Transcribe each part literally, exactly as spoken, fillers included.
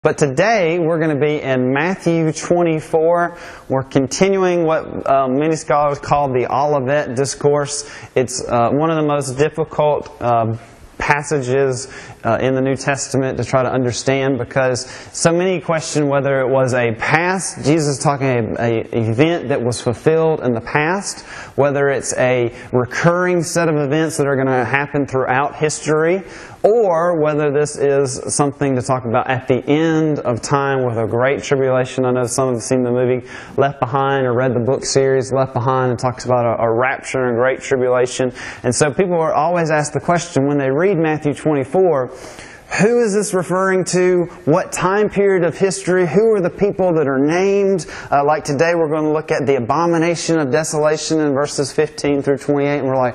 But today we're going to be in Matthew twenty-four. We're continuing what uh, many scholars call the Olivet Discourse. It's uh, one of the most difficult uh, passages uh, in the New Testament to try to understand, because so many question whether it was a past, Jesus talking a, a event that was fulfilled in the past, whether it's a recurring set of events that are going to happen throughout history, or whether this is something to talk about at the end of time with a great tribulation. I know some of you have seen the movie Left Behind or read the book series Left Behind. It talks about a, a rapture and a great tribulation. And so people are always asked the question when they read Matthew twenty-four, who is this referring to? What time period of history? Who are the people that are named? Uh, like today we're going to look at the abomination of desolation in verses fifteen through twenty-eight. And we're like,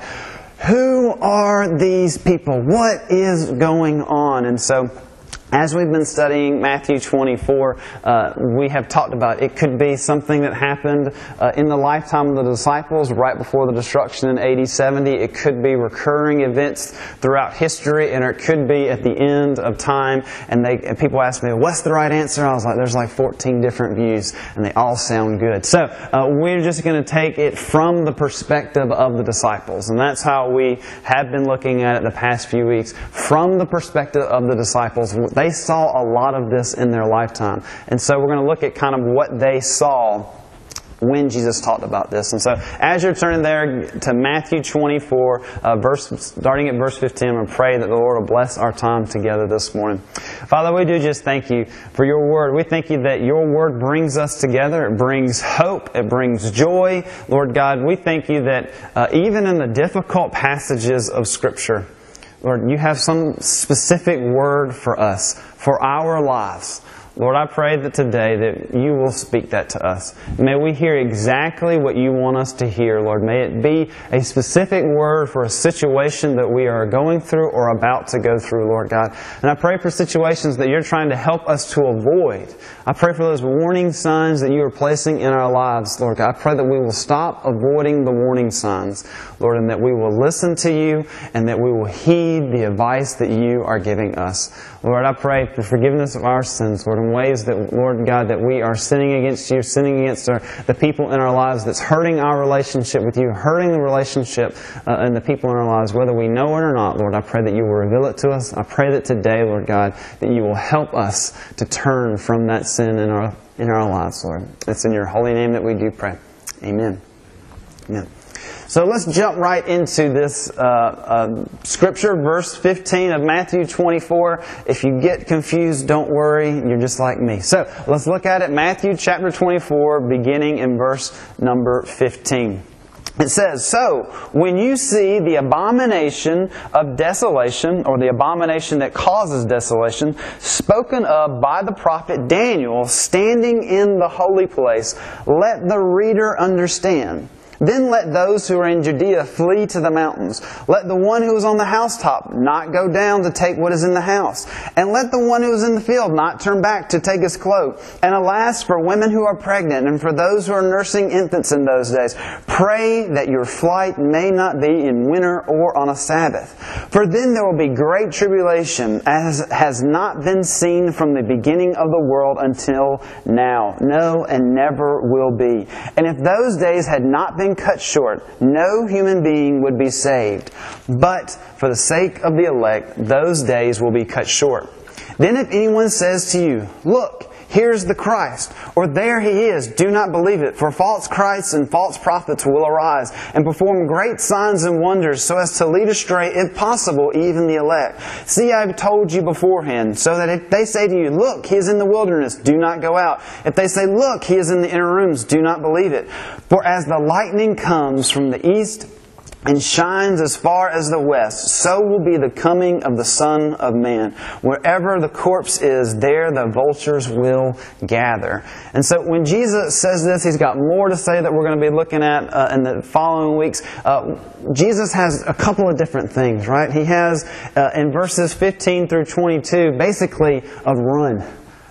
who are these people? What is going on? And so, as we've been studying Matthew twenty-four, uh, we have talked about it could be something that happened uh, in the lifetime of the disciples right before the destruction in A D seventy. It could be recurring events throughout history, and it could be at the end of time. And, they, and people ask me, what's the right answer? I was like, there's like fourteen different views, and they all sound good. So uh, we're just going to take it from the perspective of the disciples. And that's how we have been looking at it the past few weeks, from the perspective of the disciples. They saw a lot of this in their lifetime. And so we're going to look at kind of what they saw when Jesus talked about this. And so as you're turning there to Matthew twenty-four, uh, verse, starting at verse fifteen, I'm going to pray that the Lord will bless our time together this morning. Father, we do just thank you for your word. We thank you that your word brings us together. It brings hope. It brings joy. Lord God, we thank you that uh, even in the difficult passages of Scripture, Lord, you have some specific word for us, for our lives. Lord, I pray that today that you will speak that to us. May we hear exactly what you want us to hear, Lord. May it be a specific word for a situation that we are going through or about to go through, Lord God. And I pray for situations that you're trying to help us to avoid. I pray for those warning signs that you are placing in our lives, Lord God. I pray that we will stop avoiding the warning signs, Lord, and that we will listen to you and that we will heed the advice that you are giving us. Lord, I pray for forgiveness of our sins, Lord, in ways that, Lord God, that we are sinning against you, sinning against our, the people in our lives that's hurting our relationship with you, hurting the relationship uh, and the people in our lives, whether we know it or not. Lord, I pray that you will reveal it to us. I pray that today, Lord God, that you will help us to turn from that sin in our in our lives, Lord. It's in your holy name that we do pray. Amen. Amen. So let's jump right into this uh, uh, scripture, verse fifteen of Matthew twenty-four. If you get confused, don't worry. You're just like me. So let's look at it. Matthew chapter twenty-four, beginning in verse number fifteen. It says, "So, when you see the abomination of desolation," or the abomination that causes desolation, "spoken of by the prophet Daniel, standing in the holy place, let the reader understand. Then let those who are in Judea flee to the mountains. Let the one who is on the housetop not go down to take what is in the house. And let the one who is in the field not turn back to take his cloak. And alas, for women who are pregnant and for those who are nursing infants in those days, pray that your flight may not be in winter or on a Sabbath. For then there will be great tribulation, as has not been seen from the beginning of the world until now. No, and never will be. And if those days had not been cut short, no human being would be saved. But for the sake of the elect, those days will be cut short. Then if anyone says to you, 'Look, here's the Christ,' or 'There he is,' do not believe it. For false Christs and false prophets will arise and perform great signs and wonders, so as to lead astray, if possible, even the elect. See, I have told you beforehand, so that if they say to you, 'Look, he is in the wilderness,' do not go out. If they say, 'Look, he is in the inner rooms,' do not believe it. For as the lightning comes from the east and shines as far as the west, so will be the coming of the Son of Man. Wherever the corpse is, there the vultures will gather." And so when Jesus says this, He's got more to say that we're going to be looking at uh, in the following weeks. Uh, Jesus has a couple of different things, right? He has, uh, in verses fifteen through twenty-two, basically a run.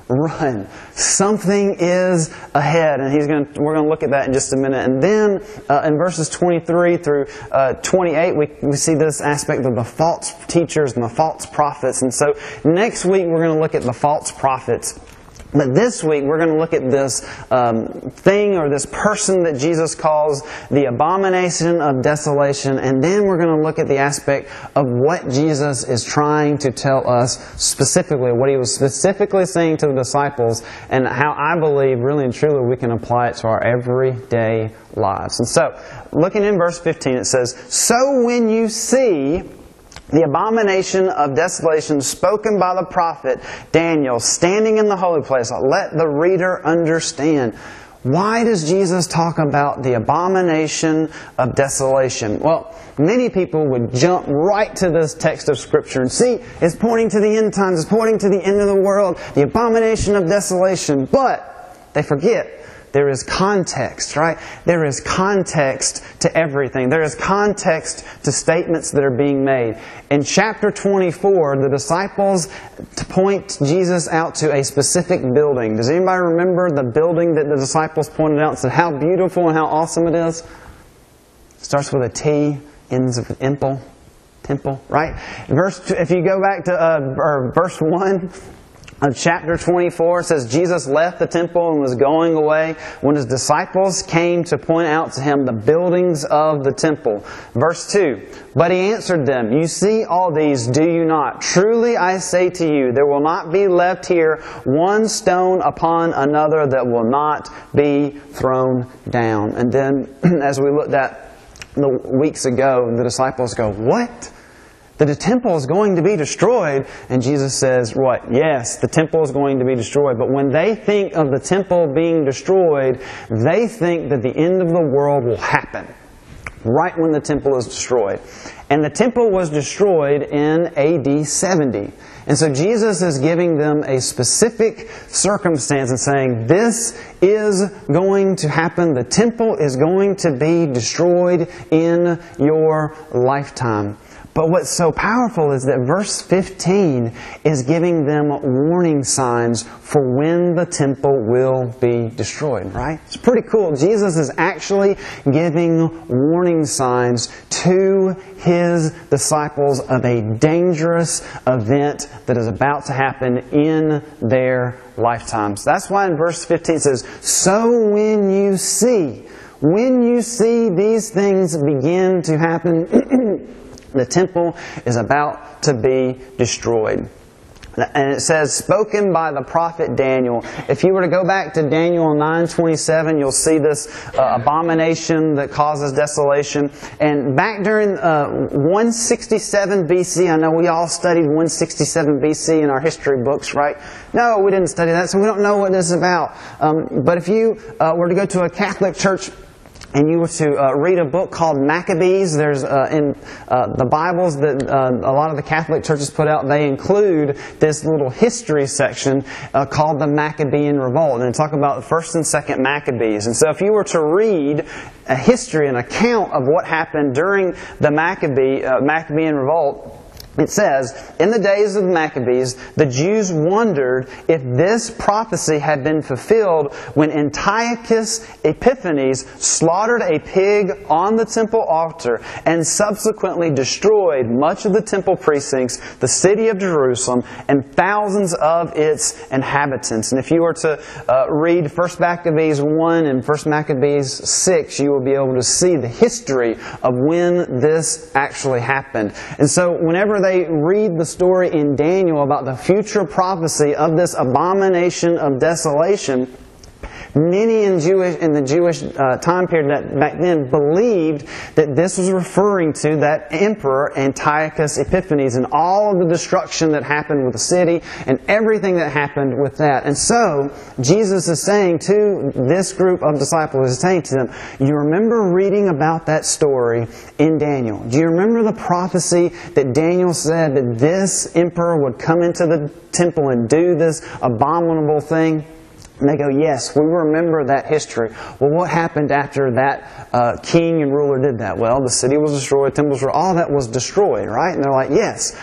run. Something is ahead, and he's going. To, we're going to look at that in just a minute. And then uh, in verses twenty-three through uh, twenty-eight, we, we see this aspect of the false teachers and the false prophets. And so next week we're going to look at the false prophets. But this week, we're going to look at this um, thing or this person that Jesus calls the abomination of desolation. And then we're going to look at the aspect of what Jesus is trying to tell us specifically, what He was specifically saying to the disciples, and how I believe, really and truly, we can apply it to our everyday lives. And so, looking in verse fifteen, it says, "So when you see the abomination of desolation spoken by the prophet Daniel standing in the holy place," let the reader understand. Why does Jesus talk about the abomination of desolation? Well, many people would jump right to this text of Scripture and see, it's pointing to the end times, it's pointing to the end of the world, the abomination of desolation. But they forget there is context, right? There is context to everything. There is context to statements that are being made. In chapter twenty-four, the disciples point Jesus out to a specific building. Does anybody remember the building that the disciples pointed out and said how beautiful and how awesome it is? It starts with a T, ends with imple, temple, right? Verse, if you go back to uh, or verse one, of chapter twenty-four, it says Jesus left the temple and was going away when His disciples came to point out to Him the buildings of the temple. Verse two, "But He answered them, 'You see all these, do you not? Truly I say to you, there will not be left here one stone upon another that will not be thrown down.'" And then, as we looked at the weeks ago, the disciples go, "What? The temple is going to be destroyed?" And Jesus says, what? Yes, the temple is going to be destroyed. But when they think of the temple being destroyed, they think that the end of the world will happen right when the temple is destroyed. And the temple was destroyed in A D seventy. And so Jesus is giving them a specific circumstance and saying, this is going to happen. The temple is going to be destroyed in your lifetime. But what's so powerful is that verse fifteen is giving them warning signs for when the temple will be destroyed, right? It's pretty cool. Jesus is actually giving warning signs to His disciples of a dangerous event that is about to happen in their lifetimes. That's why in verse fifteen it says, "So when you see, when you see these things begin to happen," the temple is about to be destroyed. And it says, spoken by the prophet Daniel. If you were to go back to Daniel nine twenty-seven, you'll see this uh, abomination that causes desolation. And back during uh, one sixty-seven B C, I know we all studied one sixty-seven B C in our history books, right? No, we didn't study that, so we don't know what this is about. Um, but if you uh, were to go to a Catholic church and you were to uh, read a book called Maccabees, there's uh, in uh, the Bibles that uh, a lot of the Catholic churches put out, they include this little history section uh, called the Maccabean Revolt. And they talk about the first and second Maccabees. And so if you were to read a history, an account of what happened during the Maccabee, uh, Maccabean Revolt, it says, in the days of the Maccabees, the Jews wondered if this prophecy had been fulfilled when Antiochus Epiphanes slaughtered a pig on the temple altar and subsequently destroyed much of the temple precincts, the city of Jerusalem, and thousands of its inhabitants. And if you were to uh, read First Maccabees one and First Maccabees six, you will be able to see the history of when this actually happened. And so whenever they read the story in Daniel about the future prophecy of this abomination of desolation, many in Jewish in the Jewish uh, time period that back then believed that this was referring to that emperor Antiochus Epiphanes and all of the destruction that happened with the city and everything that happened with that. And so Jesus is saying to this group of disciples, is saying to them, you remember reading about that story in Daniel? Do you remember the prophecy that Daniel said that this emperor would come into the temple and do this abominable thing? And they go, yes, we remember that history. Well, what happened after that uh, king and ruler did that? Well, the city was destroyed, temples were, all that was destroyed, right? And they're like, yes,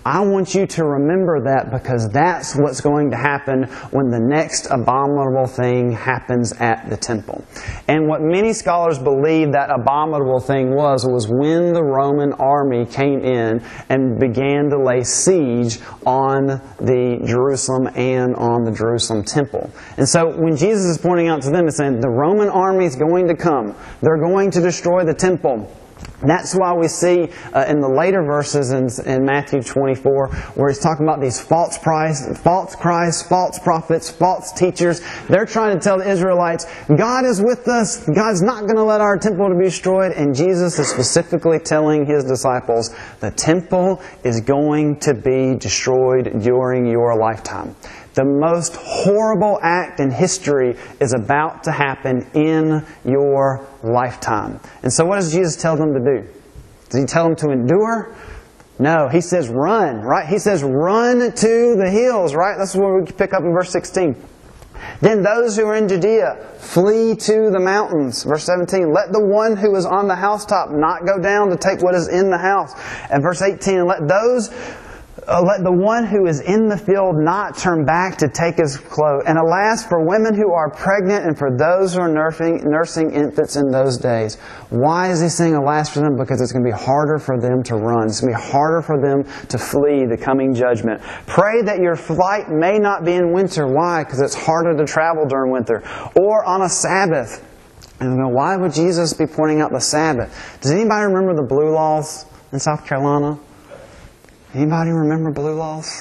I want you to remember that, because that's what's going to happen when the next abominable thing happens at the temple. And what many scholars believe that abominable thing was, was when the Roman army came in and began to lay siege on the Jerusalem and on the Jerusalem temple. And so when Jesus is pointing out to them and saying, the Roman army is going to come, they're going to destroy the temple. That's why we see uh, in the later verses in, in Matthew twenty-four, where he's talking about these false Christ, false Christ, false prophets, false teachers. They're trying to tell the Israelites, God is with us. God's not going to let our temple to be destroyed. And Jesus is specifically telling His disciples, the temple is going to be destroyed during your lifetime. The most horrible act in history is about to happen in your lifetime. And so what does Jesus tell them to do? Does He tell them to endure? No, He says run, right? He says run to the hills, right? That's what we pick up in verse sixteen. Then those who are in Judea, flee to the mountains. Verse seventeen, let the one who is on the housetop not go down to take what is in the house. And verse eighteen, let those... Uh, let the one who is in the field not turn back to take his clothes. And alas, for women who are pregnant and for those who are nursing, nursing infants in those days. Why is He saying alas for them? Because it's going to be harder for them to run. It's going to be harder for them to flee the coming judgment. Pray that your flight may not be in winter. Why? Because it's harder to travel during winter. Or on a Sabbath. And you know, why would Jesus be pointing out the Sabbath? Does anybody remember the Blue Laws in South Carolina? Anybody remember Blue Laws?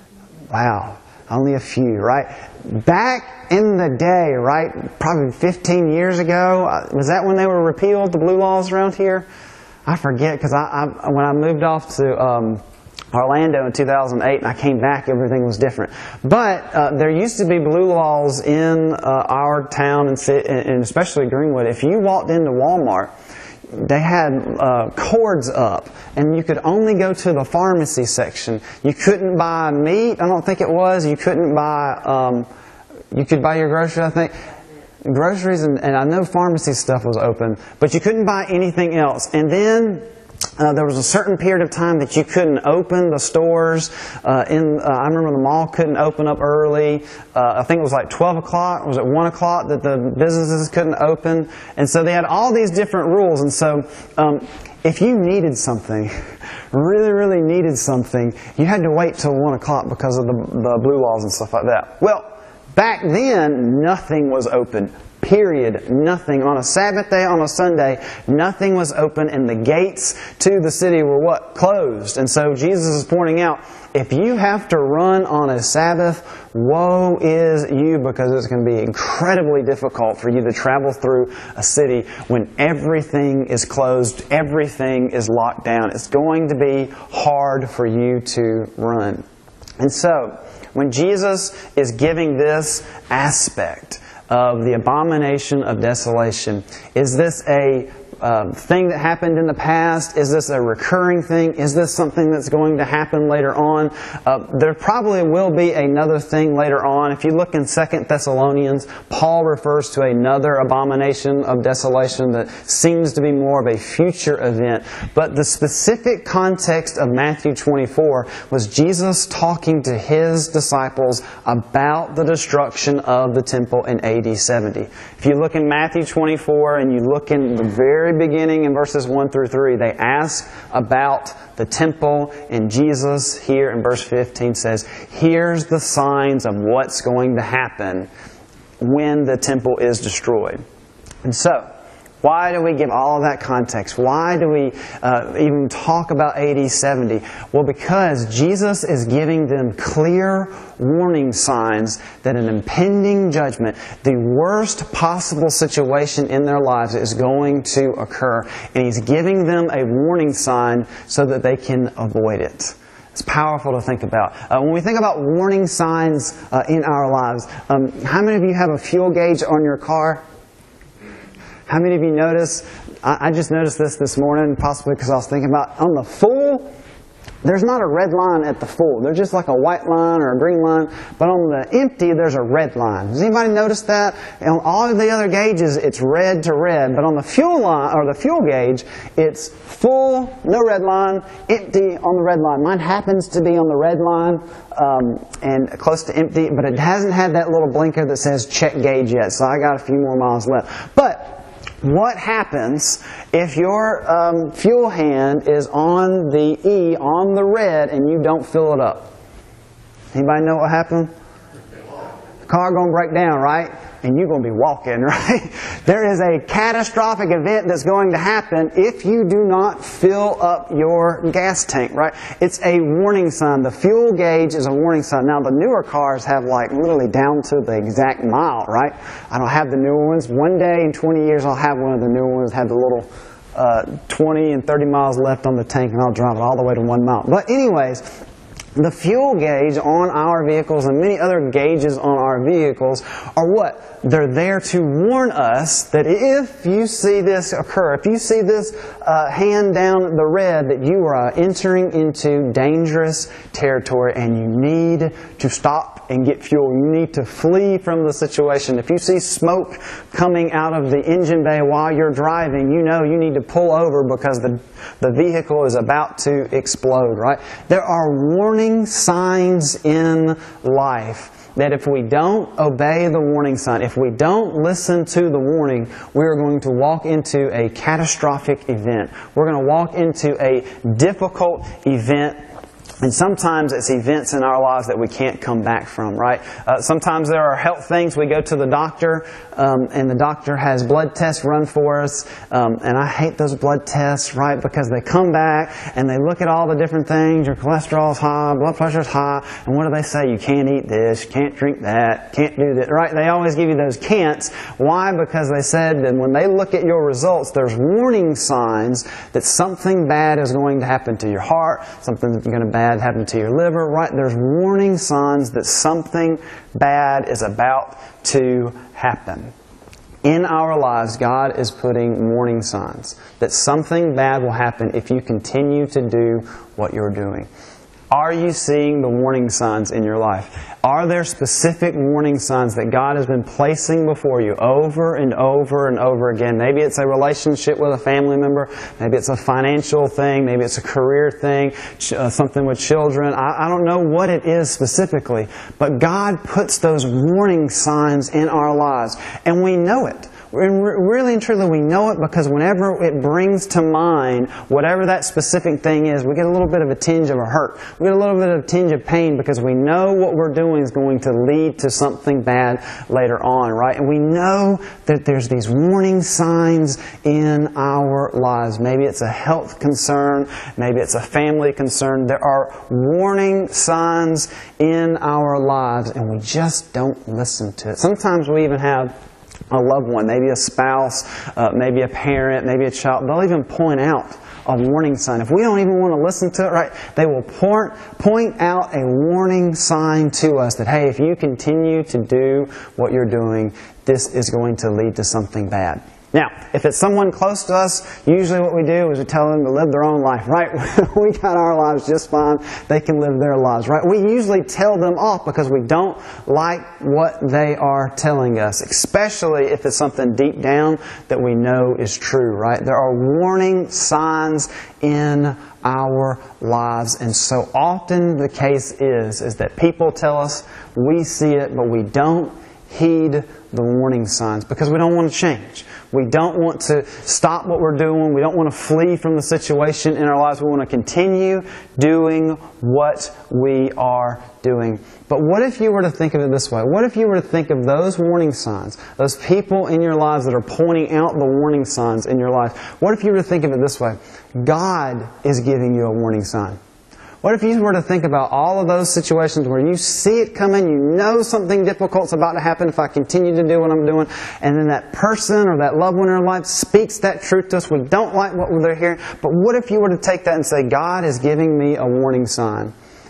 Wow, only a few, right? Back in the day, right, probably fifteen years ago, was that when they were repealed, the Blue Laws around here? I forget, because I, I, when I moved off to um, Orlando in two thousand eight and I came back, everything was different. But uh, there used to be Blue Laws in uh, our town, and, and especially Greenwood. If you walked into Walmart, they had uh, cords up, and you could only go to the pharmacy section. You couldn't buy meat, I don't think it was. You couldn't buy, um, you could buy your groceries, I think. Groceries, and, and I know pharmacy stuff was open, but you couldn't buy anything else. And then Uh, there was a certain period of time that you couldn't open the stores. Uh, in uh, I remember the mall couldn't open up early. Uh, I think it was like twelve o'clock. Was it one o'clock that the businesses couldn't open? And so they had all these different rules. And so um, if you needed something, really, really needed something, you had to wait till one o'clock because of the, the Blue Laws and stuff like that. Well, back then, nothing was open. Period. Nothing. On a Sabbath day, on a Sunday, nothing was open, and the gates to the city were what? Closed. And so Jesus is pointing out, if you have to run on a Sabbath, woe is you, because it's going to be incredibly difficult for you to travel through a city when everything is closed, everything is locked down. It's going to be hard for you to run. And so, when Jesus is giving this aspect of the abomination of desolation, is this a uh, thing that happened in the past? Is this a recurring thing? Is this something that's going to happen later on? Uh, there probably will be another thing later on. If you look in Second Thessalonians, Paul refers to another abomination of desolation that seems to be more of a future event. But the specific context of Matthew twenty-four was Jesus talking to His disciples about the destruction of the temple in A D seventy. If you look in Matthew twenty-four and you look in the very beginning in verses one through three, they ask about the temple, and Jesus here in verse fifteen says, here's the signs of what's going to happen when the temple is destroyed. And so, why do we give all of that context? Why do we uh, even talk about A D seventy? Well, because Jesus is giving them clear warning signs that an impending judgment, the worst possible situation in their lives, is going to occur. And He's giving them a warning sign so that they can avoid it. It's powerful to think about. Uh, when we think about warning signs uh, in our lives, um, how many of you have a fuel gauge on your car? How many of you notice, I, I just noticed this this morning, possibly because I was thinking about, on the full, there's not a red line at the full. There's just like a white line or a green line. But on the empty, there's a red line. Does anybody notice that? And on all of the other gauges, it's red to red. But on the fuel line, or the fuel gauge, it's full, no red line, empty on the red line. Mine happens to be on the red line um, and close to empty, but it hasn't had that little blinker that says check gauge yet. So I got a few more miles left. But what happens if your um, fuel hand is on the E, on the red, and you don't fill it up? Anybody know what happened? The car going to break down, right? And you're going to be walking, right? There is a catastrophic event that's going to happen if you do not fill up your gas tank, right? It's a warning sign. The fuel gauge is a warning sign. Now, the newer cars have like literally down to the exact mile, right? I don't have the newer ones. One day in twenty years, I'll have one of the newer ones that have the little uh, twenty and thirty miles left on the tank, and I'll drive it all the way to one mile. But anyways, the fuel gauge on our vehicles and many other gauges on our vehicles are what? They're there to warn us that if you see this occur, if you see this uh, hand down the red, that you are entering into dangerous territory and you need to stop and get fuel. You need to flee from the situation. If you see smoke coming out of the engine bay while you're driving, you know you need to pull over because the, the vehicle is about to explode, right? There are warning signs in life that if we don't obey the warning sign, if we don't listen to the warning, we're going to walk into a catastrophic event. We're going to walk into a difficult event. And sometimes it's events in our lives that we can't come back from, right? Uh, sometimes there are health things. We go to the doctor, um, and the doctor has blood tests run for us. Um, and I hate those blood tests, right? Because they come back and they look at all the different things. Your cholesterol's high, blood pressure's high. And what do they say? You can't eat this, you can't drink that, can't do that, right? They always give you those can'ts. Why? Because they said that when they look at your results, there's warning signs that something bad is going to happen to your heart, something's going to bad happen to your liver, right? There's warning signs that something bad is about to happen. In our lives, God is putting warning signs that something bad will happen if you continue to do what you're doing. Are you seeing the warning signs in your life? Are there specific warning signs that God has been placing before you over and over and over again? Maybe it's a relationship with a family member. Maybe it's a financial thing. Maybe it's a career thing, uh, something with children. I, I don't know what it is specifically, but God puts those warning signs in our lives, and we know it. And really and truly we know it because whenever it brings to mind whatever that specific thing is, we get a little bit of a tinge of a hurt. We get a little bit of a tinge of pain because we know what we're doing is going to lead to something bad later on, right? And we know that there's these warning signs in our lives. Maybe it's a health concern. Maybe it's a family concern. There are warning signs in our lives and we just don't listen to it. Sometimes we even have a loved one, maybe a spouse, uh, maybe a parent, maybe a child. They'll even point out a warning sign. If we don't even want to listen to it, right, they will point, point out a warning sign to us that, hey, if you continue to do what you're doing, this is going to lead to something bad. Now, if it's someone close to us, usually what we do is we tell them to live their own life, right? We got our lives just fine. They can live their lives, right? We usually tell them off because we don't like what they are telling us, especially if it's something deep down that we know is true, right? There are warning signs in our lives, and so often the case is, is that people tell us, we see it, but we don't heed the warning signs because we don't want to change. We don't want to stop what we're doing. We don't want to flee from the situation in our lives. We want to continue doing what we are doing. But what if you were to think of it this way? What if you were to think of those warning signs, those people in your lives that are pointing out the warning signs in your life? What if you were to think of it this way? God is giving you a warning sign. What if you were to think about all of those situations where you see it coming, you know something difficult's about to happen if I continue to do what I'm doing, and then that person or that loved one in our life speaks that truth to us. We don't like what they're hearing, but what if you were to take that and say, God is giving me a warning sign?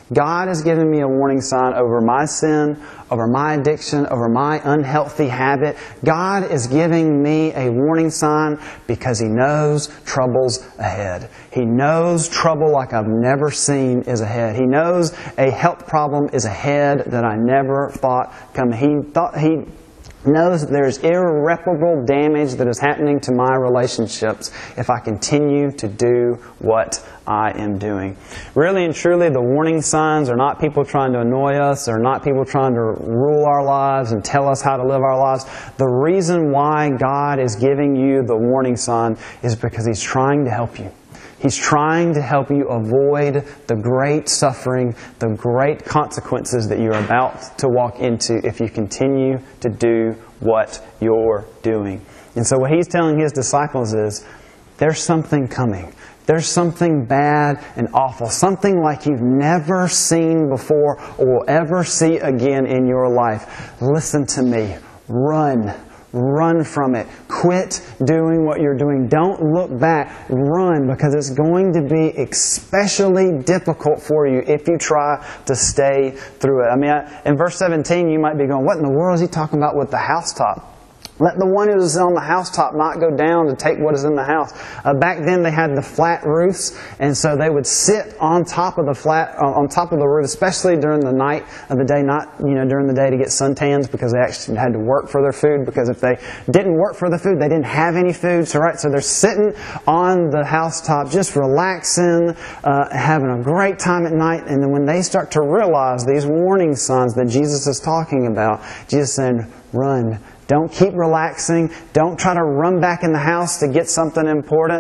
God has given me a warning sign over my sin, over my addiction, over my unhealthy habit. God is giving me a warning sign because He knows trouble's ahead. He knows trouble like I've never seen is ahead. He knows a health problem is ahead that I never thought coming. He thought He knows that there's irreparable damage that is happening to my relationships if I continue to do what I am doing. Really and truly, the warning signs are not people trying to annoy us. They're not people trying to rule our lives and tell us how to live our lives. The reason why God is giving you the warning sign is because He's trying to help you. He's trying to help you avoid the great suffering, the great consequences that you're about to walk into if you continue to do what you're doing. And so what He's telling His disciples is, there's something coming. There's something bad and awful, something like you've never seen before or will ever see again in your life. Listen to me. Run. Run from it. Quit doing what you're doing. Don't look back. Run, because it's going to be especially difficult for you if you try to stay through it. I mean, in verse seventeen, you might be going, what in the world is he talking about with the housetop? Let the one who is on the housetop not go down to take what is in the house. Uh, back then they had the flat roofs, and so they would sit on top of the flat, uh, on top of the roof, especially during the night of the day, not you know during the day to get suntans, because they actually had to work for their food. Because if they didn't work for the food, they didn't have any food. So right, so they're sitting on the housetop, just relaxing, uh, having a great time at night. And then when they start to realize these warning signs that Jesus is talking about, Jesus saying, "Run." Don't keep relaxing. Don't try to run back in the house to get something important.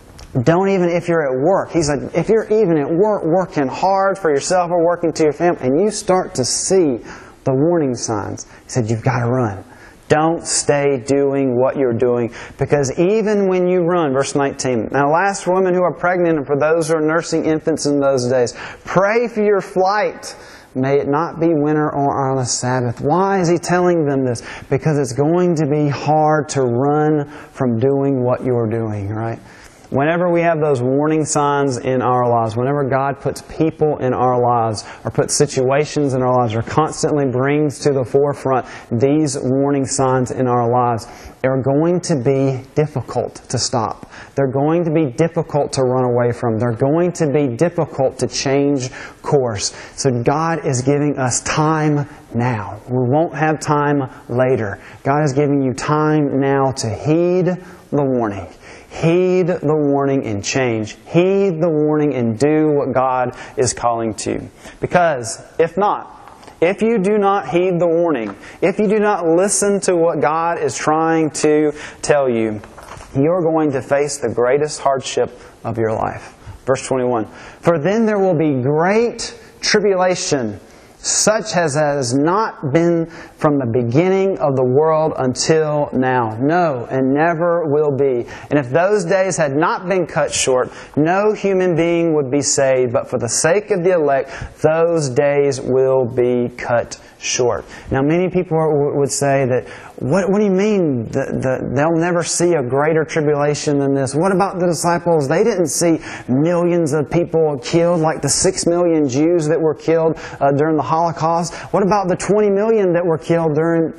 Don't even if you're at work. He said, if you're even at work working hard for yourself or working to your family, and you start to see the warning signs, He said, you've got to run. Don't stay doing what you're doing, because even when you run, verse nineteen, now last women who are pregnant and for those who are nursing infants in those days, pray for your flight. May it not be winter or on a Sabbath. Why is He telling them this? Because it's going to be hard to run from doing what you're doing, right? Whenever we have those warning signs in our lives, whenever God puts people in our lives, or puts situations in our lives, or constantly brings to the forefront these warning signs in our lives, they're going to be difficult to stop. They're going to be difficult to run away from. They're going to be difficult to change course. So God is giving us time now. We won't have time later. God is giving you time now to heed the warning. Heed the warning and change. Heed the warning and do what God is calling to. Because if not, if you do not heed the warning, if you do not listen to what God is trying to tell you, you're going to face the greatest hardship of your life. Verse twenty-one, for then there will be great tribulation, such as has not been from the beginning of the world until now. No, and never will be. And if those days had not been cut short, no human being would be saved. But for the sake of the elect, those days will be cut short. Now, many people would say that, what, what do you mean the, the, they'll never see a greater tribulation than this? What about the disciples? They didn't see millions of people killed, like the six million Jews that were killed uh, during the Holocaust. What about the twenty million that were killed during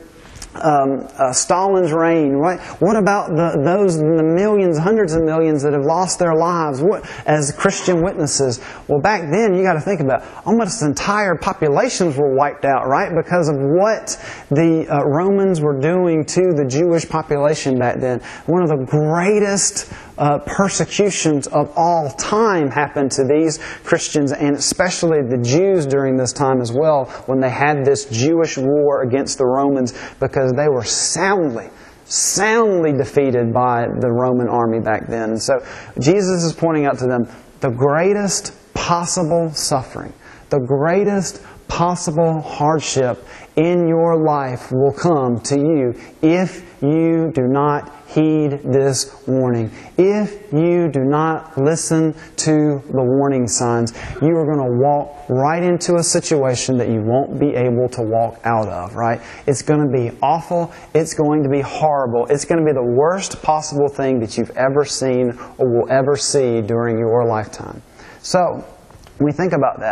Um, uh, Stalin's reign? Right? What about the, those the millions, hundreds of millions that have lost their lives what, as Christian witnesses? Well, back then, you got to think about almost entire populations were wiped out, right? Because of what the uh, Romans were doing to the Jewish population back then. One of the greatest Uh, persecutions of all time happened to these Christians, and especially the Jews during this time as well, when they had this Jewish war against the Romans, because they were soundly, soundly defeated by the Roman army back then. And so Jesus is pointing out to them the greatest possible suffering, the greatest possible hardship in your life will come to you if you do not heed this warning. If you do not listen to the warning signs, you are going to walk right into a situation that you won't be able to walk out of, right? It's going to be awful. It's going to be horrible. It's going to be the worst possible thing that you've ever seen or will ever see during your lifetime. So, when we think about that,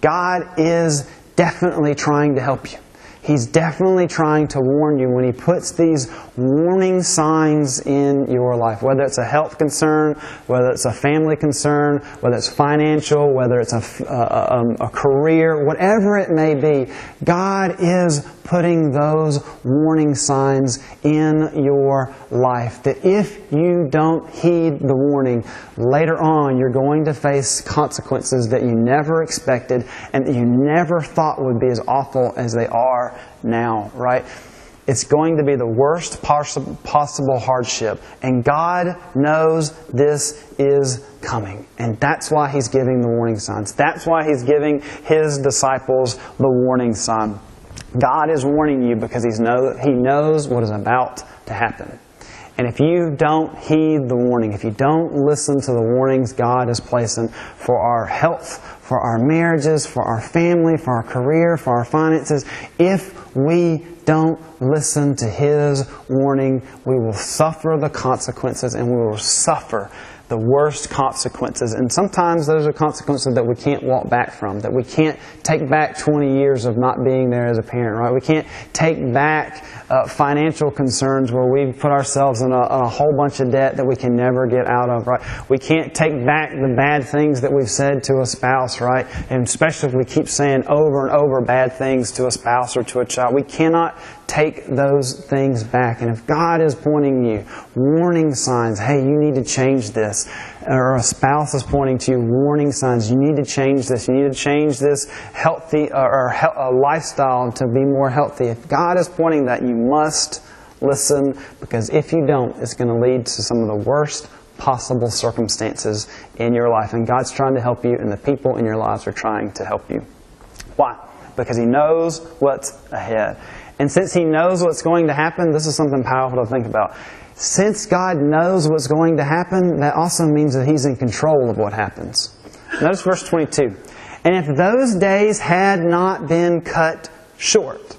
God is definitely trying to help you. He's definitely trying to warn you when He puts these warning signs in your life. Whether it's a health concern, whether it's a family concern, whether it's financial, whether it's a, a, a career, whatever it may be, God is putting those warning signs in your life. That if you don't heed the warning, later on you're going to face consequences that you never expected and that you never thought would be as awful as they are now, right? It's going to be the worst possible hardship. And God knows this is coming. And that's why He's giving the warning signs. That's why He's giving His disciples the warning sign. God is warning you because He's know, He knows what is about to happen. And if you don't heed the warning, if you don't listen to the warnings God is placing for our health, for our marriages, for our family, for our career, for our finances, if we don't listen to His warning, we will suffer the consequences, and we will suffer the worst consequences. And sometimes those are consequences that we can't walk back from, that we can't take back twenty years of not being there as a parent, right? We can't take back uh, financial concerns where we put ourselves in a, a whole bunch of debt that we can never get out of, right? We can't take back the bad things that we've said to a spouse, right? And especially if we keep saying over and over bad things to a spouse or to a child. We cannot take those things back. And if God is pointing you, warning signs, hey, you need to change this, or a spouse is pointing to you, warning signs, you need to change this, you need to change this healthy or, or a lifestyle to be more healthy. If God is pointing that, you must listen, because if you don't, it's going to lead to some of the worst possible circumstances in your life. And God's trying to help you, and the people in your lives are trying to help you. Why? Because He knows what's ahead. And since He knows what's going to happen, this is something powerful to think about. Since God knows what's going to happen, that also means that He's in control of what happens. Notice verse twenty-two. And if those days had not been cut short,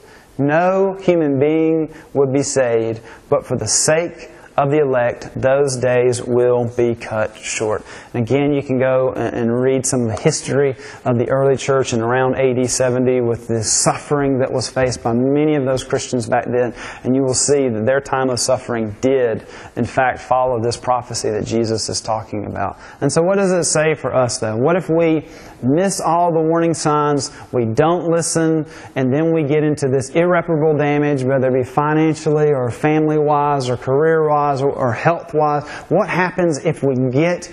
no human being would be saved, but for the sake of the elect, those days will be cut short. And again, you can go and read some of the history of the early church in around A D seventy with the suffering that was faced by many of those Christians back then, and you will see that their time of suffering did, in fact, follow this prophecy that Jesus is talking about. And so what does it say for us, though? What if we miss all the warning signs, we don't listen, and then we get into this irreparable damage, whether it be financially or family-wise or career-wise or health-wise? What happens if we get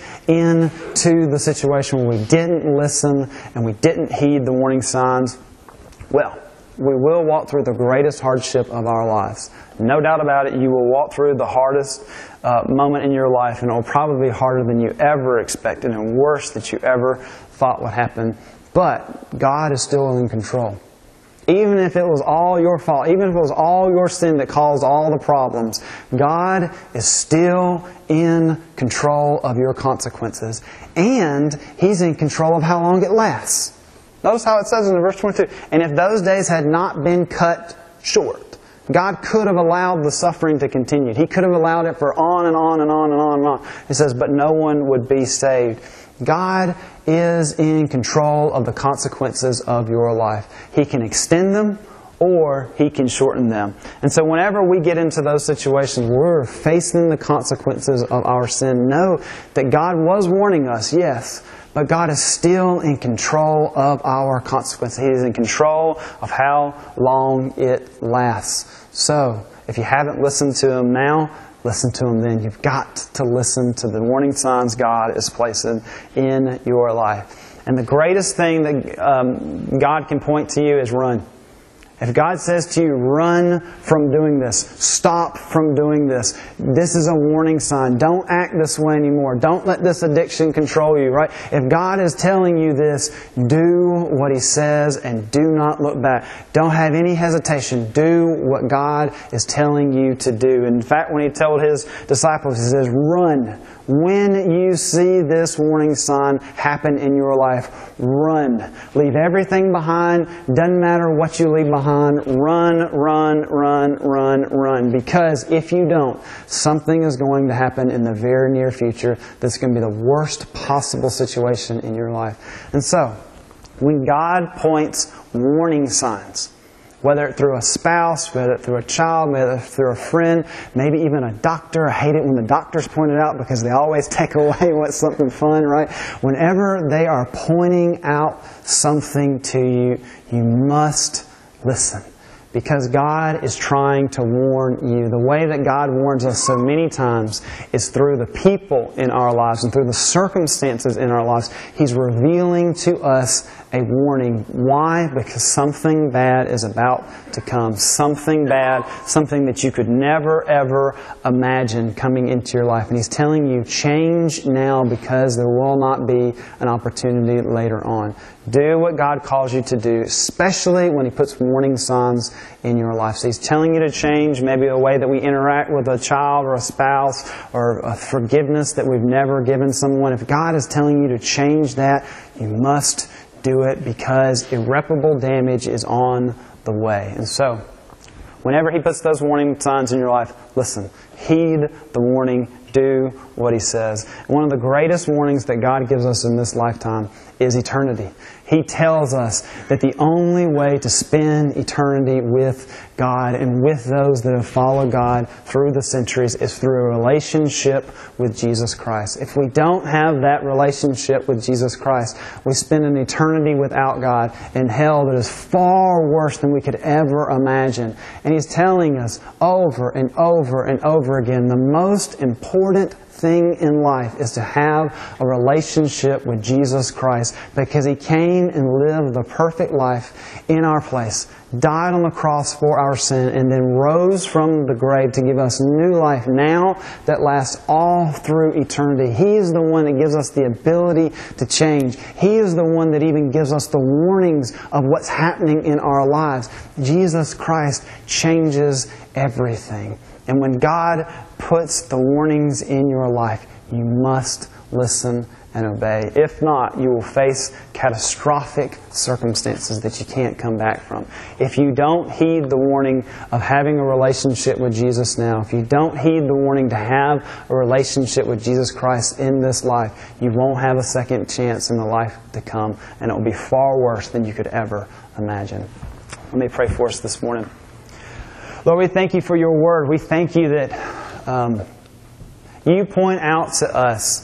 into the situation where we didn't listen and we didn't heed the warning signs? Well, we will walk through the greatest hardship of our lives. No doubt about it, you will walk through the hardest uh, moment in your life, and it will probably be harder than you ever expected and worse than you ever thought would happen. But God is still in control. Even if it was all your fault, even if it was all your sin that caused all the problems, God is still in control of your consequences. And He's in control of how long it lasts. Notice how it says in verse twenty-two, and if those days had not been cut short, God could have allowed the suffering to continue. He could have allowed it for on and on and on and on and on. It says, but no one would be saved. God is in control of the consequences of your life. He can extend them or He can shorten them. And so whenever we get into those situations where we're facing the consequences of our sin, know that God was warning us, yes, but God is still in control of our consequences. He is in control of how long it lasts. So, if you haven't listened to Him now, listen to Him then. You've got to listen to the warning signs God is placing in your life. And the greatest thing that um, God can point to you is run. If God says to you, run from doing this, stop from doing this, this is a warning sign. Don't act this way anymore. Don't let this addiction control you, right? If God is telling you this, do what He says and do not look back. Don't have any hesitation. Do what God is telling you to do. In fact, when He told His disciples, He says, run. When you see this warning sign happen in your life, run. Leave everything behind. Doesn't matter what you leave behind. Run, run, run, run, run. Because if you don't, something is going to happen in the very near future that's going to be the worst possible situation in your life. And so, When God points warning signs, whether it's through a spouse, whether it's through a child, whether it's through a friend, maybe even a doctor. I hate it when the doctors point it out because they always take away what's something fun, right? Whenever they are pointing out something to you, you must listen. Because God is trying to warn you. The way that God warns us so many times is through the people in our lives and through the circumstances in our lives. He's revealing to us a warning. Why? Because something bad is about to come. Something bad, something that you could never ever imagine coming into your life. And He's telling you, change now because there will not be an opportunity later on. Do what God calls you to do, especially when He puts warning signs in your life. So He's telling you to change maybe the way that we interact with a child or a spouse or a forgiveness that we've never given someone. If God is telling you to change that, you must do it because irreparable damage is on the way. And so, whenever He puts those warning signs in your life, listen, heed the warning, do what He says. One of the greatest warnings that God gives us in this lifetime is eternity. He tells us that the only way to spend eternity with God and with those that have followed God through the centuries is through a relationship with Jesus Christ. If we don't have that relationship with Jesus Christ, we spend an eternity without God in hell that is far worse than we could ever imagine. And He's telling us over and over and over again, the most important thing in life is to have a relationship with Jesus Christ, because He came and lived the perfect life in our place, died on the cross for our sin, and then rose from the grave to give us new life now that lasts all through eternity. He is the one that gives us the ability to change. He is the one that even gives us the warnings of what's happening in our lives. Jesus Christ changes everything. And when God puts the warnings in your life, you must listen and obey. If not, you will face catastrophic circumstances that you can't come back from. If you don't heed the warning of having a relationship with Jesus now, if you don't heed the warning to have a relationship with Jesus Christ in this life, you won't have a second chance in the life to come, and it will be far worse than you could ever imagine. Let me pray for us this morning. Lord, we thank You for Your Word. We thank You that um, You point out to us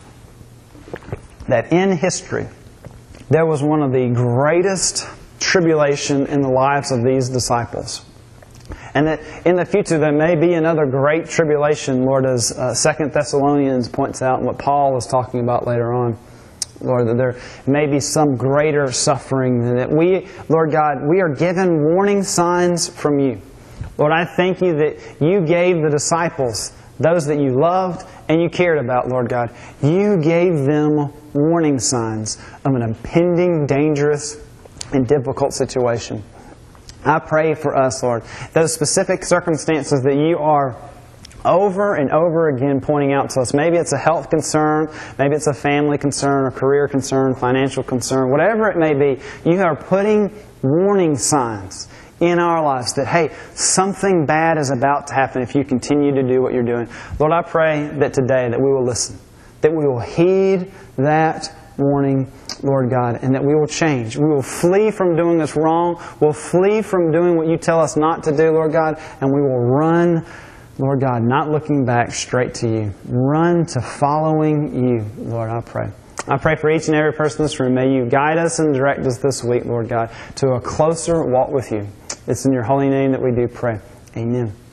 that in history there was one of the greatest tribulation in the lives of these disciples. And that in the future there may be another great tribulation, Lord, as uh, Second Thessalonians points out and what Paul is talking about later on. Lord, that there may be some greater suffering than that. We, Lord God, we are given warning signs from You. Lord, I thank You that You gave the disciples, those that You loved and You cared about, Lord God, You gave them warning signs of an impending, dangerous, and difficult situation. I pray for us, Lord, those specific circumstances that You are over and over again pointing out to us. Maybe it's a health concern, maybe it's a family concern, a career concern, financial concern, whatever it may be. You are putting warning signs in our lives that, hey, something bad is about to happen if you continue to do what you're doing. Lord, I pray that today that we will listen, that we will heed that warning, Lord God, and that we will change. We will flee from doing this wrong. We'll flee from doing what You tell us not to do, Lord God, and we will run, Lord God, not looking back, straight to You. Run to following You, Lord, I pray. I pray for each and every person in this room. May You guide us and direct us this week, Lord God, to a closer walk with You. It's in Your holy name that we do pray. Amen.